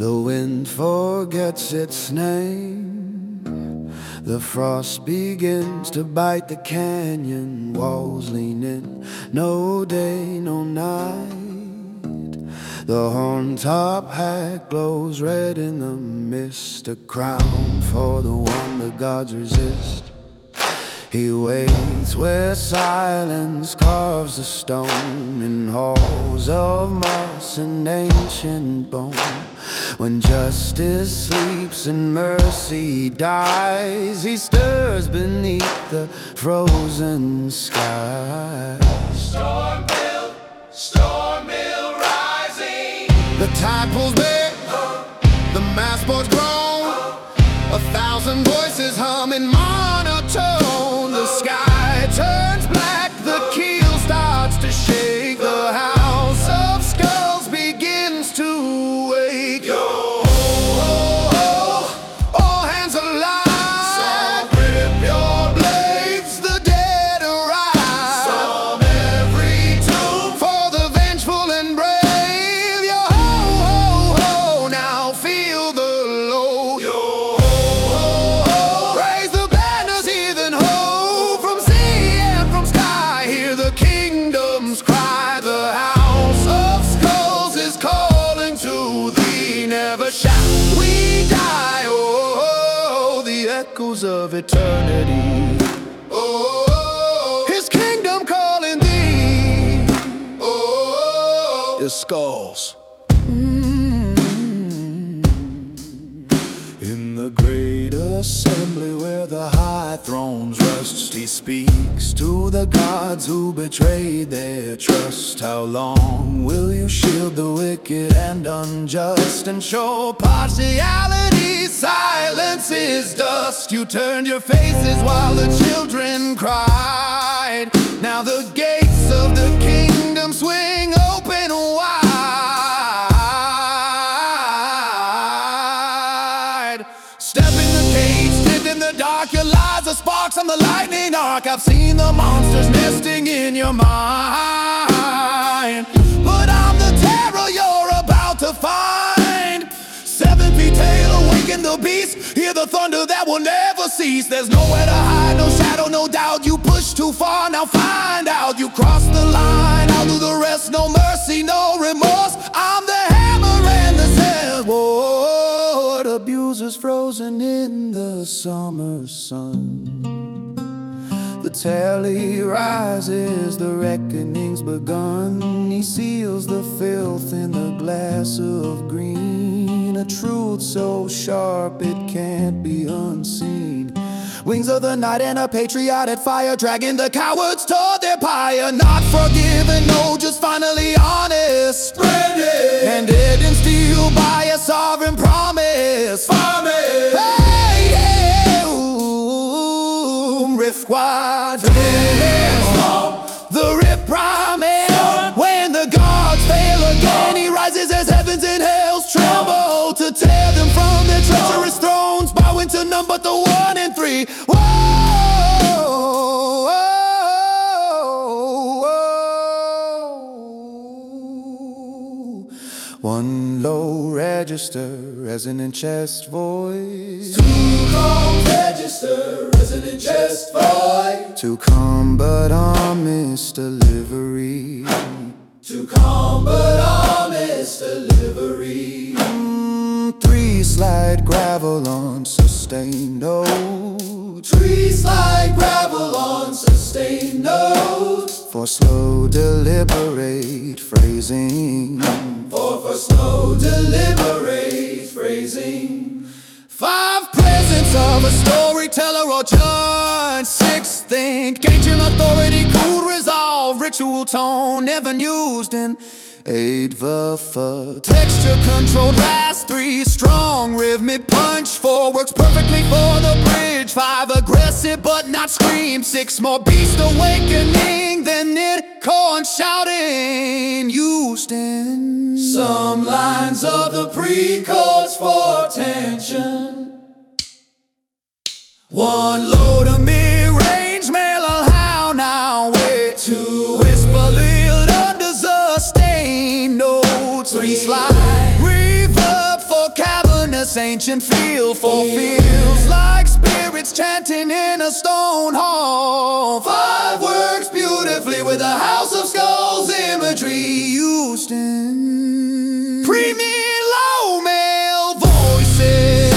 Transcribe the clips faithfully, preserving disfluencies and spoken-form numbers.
The wind forgets its name. The frost begins to bite the canyon walls, lean in, no day, no night. The horn-top hat glows red in the mist, a crown for the one the gods resist. He waits where silence carves the stone, in halls of moss and ancient bone. When justice sleeps and mercy dies, he stirs beneath the frozen sky. Storm mill, storm mill rising. The tide pulls back, the mastboard's grown, a thousand voices hum in monotone. The sky turns black, the keel starts to shake, the house of skulls begins to wake. Yo, ho, ho, all hands alive. so grip your Blades, the dead arise. Storm every tomb. For the vengeful and brave, yo ho, ho, ho, now feel the load. Yo, Ho, ho, raise the banners, heathen ho, from sea and from sky, hear the kingdoms cry. The house of skulls is calling to thee, never shall we die. Oh, oh, the echoes of eternity. Oh, his kingdom calling thee. Oh, the skulls. In the great assembly where the high thrones rust, he speaks to the gods who betrayed their trust. How long will you shield the wicked and unjust and show partiality? Silence is dust. You turned your faces while the children cried. Now the gates of the kingdom swing open wide. Step in the cage, stand in the dark. Your lies are sparks on the lightning arc. I've seen the monsters nesting in your mind, but I'm the terror you're about to find. Seven feet tail, awaken the beast. Hear the thunder that will never cease. There's nowhere to hide, no shadow, no doubt. You pushed too far, now find out. You crossed the line, I'll do the rest. No mercy, no remorse. I'm the hammer and the sword. Abusers frozen in the summer sun. The tally rises, the reckoning's begun. He seals the filth in the glass of green, a truth so sharp it can't be unseen. Wings of the night and a patriotic fire, dragging the cowards toward their pyre. Not forgiven, no, just finally honest. Branded And dead in steel by a sovereign promise. farming. Hey, yeah, ooh, Rift Squad, the Rip promise. When the gods fail again, he rises as heavens and hells tremble to tear them from their treacherous thrones, bowing to none but the one and three. Whoa, whoa, whoa. One low register, resonant chest voice. Two calm register, resonant chest voice. To come but ominous delivery. To calm but honest delivery. Mm, three slide gravel on sustained note. Tree slide gravel on sustained notes. For slow deliberate phrasing. For for slow deliberate phrasing. Five presence of a storyteller or judge. Six think ancient authority, cool resolve, ritual tone never used in eight verfa. Texture controlled last three, strong rhythmic punch. Four works perfectly for the bridge. Five aggressive but not scream. Six more beast awakening than it corn shouting Houston. Some lines of the pre-chorus for tension. One low to mid-range, mellow how now wait. Two whisper little under sustained notes. Three slide reverb for feel fulfills like spirits chanting in a stone hall. Five works beautifully with a house of skulls imagery. Houston, premier low male voices.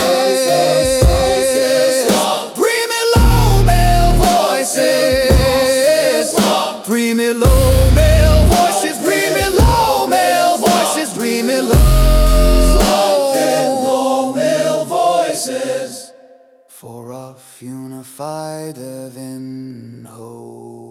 Premier low male voices. Premier low male voices. Premier low male voices. Premier low. For a unified heaven, hope.